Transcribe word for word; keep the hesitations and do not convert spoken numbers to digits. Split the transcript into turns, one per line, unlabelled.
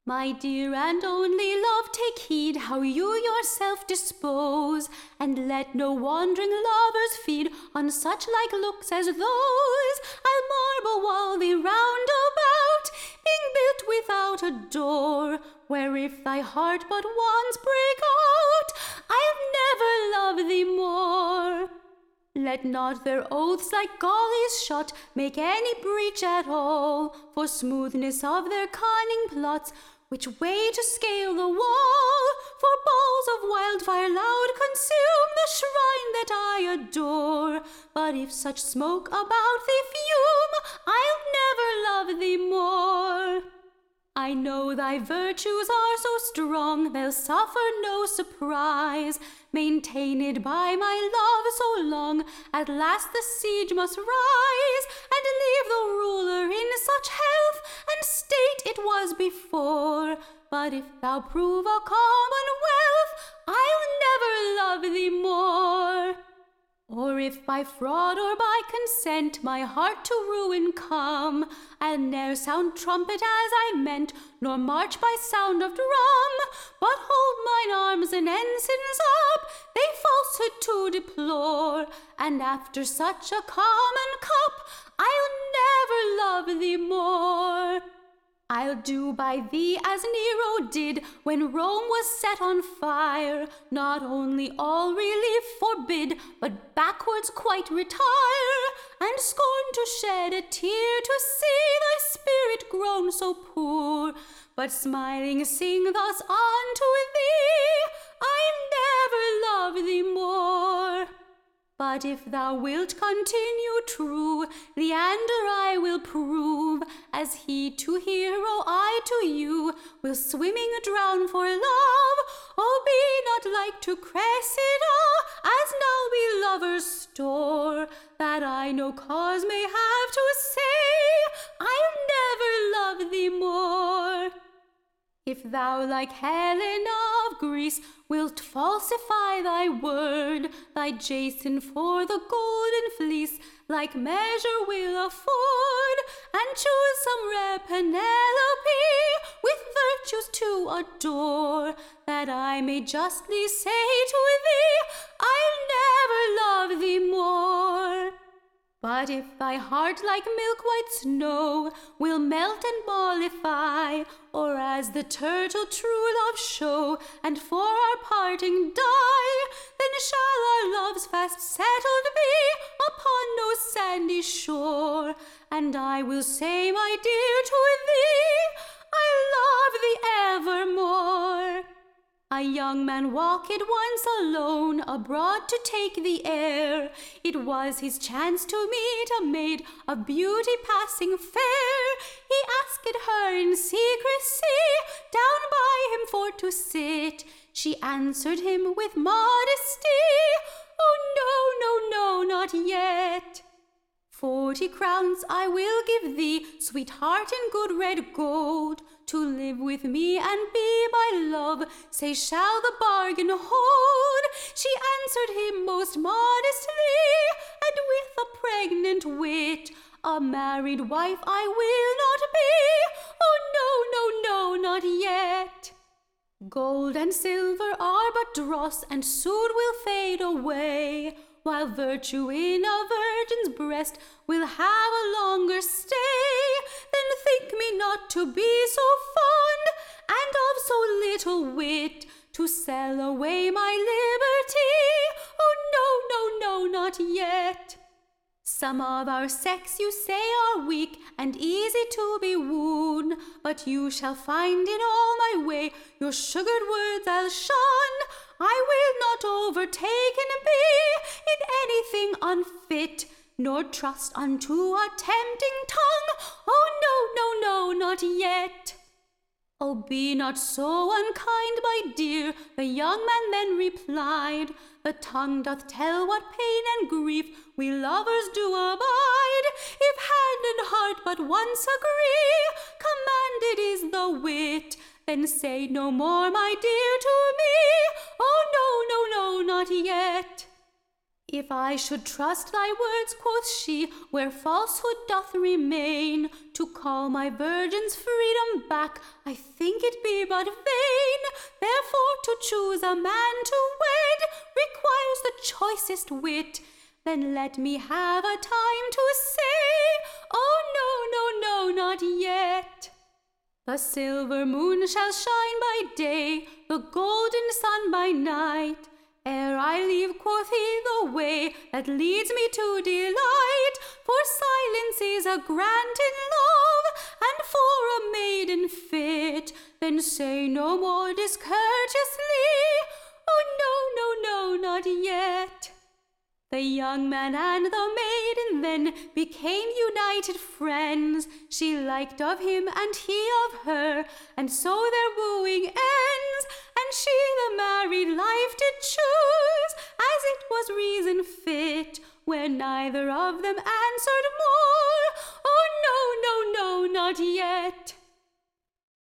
My dear and only love, take heed how you yourself dispose, and let no wandering lovers feed on such like looks as those. I'll marble wall thee round about, being built without a door, where if thy heart but once break out, I'll never love thee more. Let not their oaths like gullies shut make any breach at all, for smoothness of their cunning plots, which way to scale the wall. For balls of wildfire loud consume the shrine that I adore. But if such smoke about thee fume, I'll never love thee more. I know thy virtues are so strong, they'll suffer no surprise, maintained by my love so long, at last the siege must rise, and leave the ruler in such health and state it was before. But if thou prove a commonwealth, I'll never love thee more. Or if by fraud or by consent my heart to ruin come, I'll ne'er sound trumpet as I meant, nor march by sound of drum, but hold mine arms and ensigns up, they falsehood to deplore, and after such a common cup, I'll never love thee more. I'll do by thee as Nero did when Rome was set on fire, not only all relief forbid, but backwards quite retire, and scorn to shed a tear to see thy spirit grown so poor, but smiling sing thus unto thee, I'll never love thee more. But if thou wilt continue true, Leander I will prove, as he to hero, I to you, will swimming drown for love. Oh, be not like to Cressida, as now be lovers' store, that I no cause may have to say, I'll never love thee more. If thou, like Helen of Greece, wilt falsify thy word, thy Jason for the golden fleece like measure will afford, and choose some rare Penelope with virtues to adore, that I may justly say to thee, I'll never love thee more. But if thy heart like milk-white snow will melt and mollify, or as the turtle true love show, and for our parting die, then shall our loves fast settled be upon no sandy shore, and I will say, my dear, to thee, I love thee evermore. A young man walked once alone abroad to take the air. It was his chance to meet a maid of beauty passing fair. He asked her in secrecy down by him for to sit. She answered him with modesty, oh no, no, no, not yet. Forty crowns I will give thee, sweetheart, in good red gold, to live with me and be my love, say shall the bargain hold? She answered him most modestly, and with a pregnant wit, a married wife I will not be, oh no, no, no, not yet. Gold and silver are but dross, and soon will fade away, while virtue in a virgin's breast will have a longer stay. Then think me not to be so fond, and of so little wit, to sell away my liberty, oh no, no, no, not yet. Some of our sex you say are weak and easy to be wooed, but you shall find in all my way your sugared words I'll shun. I will not overtaken be in anything unfit, nor trust unto a tempting tongue, oh no, no, no, not yet. Oh, be not so unkind, my dear, the young man then replied, the tongue doth tell what pain and grief we lovers do abide. If hand and heart but once agree, commanded is the wit, then say no more, my dear, to me, oh no, no, no, not yet. If I should trust thy words, quoth she, where falsehood doth remain, to call my virgin's freedom back, I think it be but vain. Therefore to choose a man to wed requires the choicest wit. Then let me have a time to say, oh no, no, no, not yet. The silver moon shall shine by day, the golden sun by night. Ere I leave, quoth he, the way that leads me to delight. For silence is a grant in love, and for a maiden fit. Then say no more discourteously, oh no, no, no, not yet. The young man and the maiden then became united friends. She liked of him and he of her, and so their wooing ends. And she the married life did choose, as it was reason fit, where neither of them answered more, oh no, no, no, not yet.